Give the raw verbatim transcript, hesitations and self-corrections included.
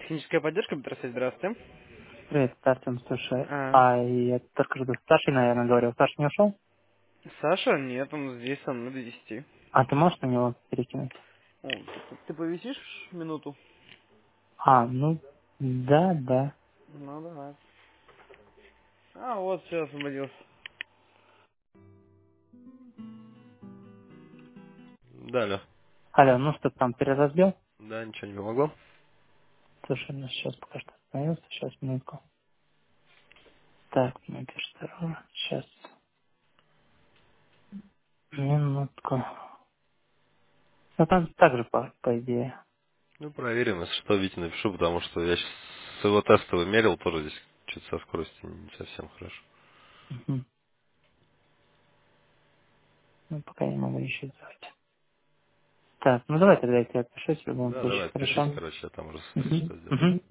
Техническая поддержка, Петросвет, здравствуйте. Привет, Артем, слушай. А, А я только что с Сашей, наверное, говорил. Саша не ушел? Саша? Нет, он здесь со мной до десяти. А ты можешь на него перекинуть? О, ты, ты повисишь минуту? А, ну, да, да. Ну, давай. А, вот, все, освободился. Да, алло. Алло, ну что, там переразбил? Да, ничего не помогло? Слушай, ну сейчас пока что остановился, сейчас минутку. Так, мега второго, сейчас, минутку. Ну там так же, по, по идее. Ну, проверим, если что, Вите напишу, потому что я сейчас с его тестовый мерил, тоже здесь что-то со скоростью не совсем хорошо. Мгм. Ну, пока не могу еще сделать. Так, ну давай тогда я тебе отпишусь в любом Да, давай, случае, отпишись, хорошо? короче, я там уже Угу. что сделаю. Угу.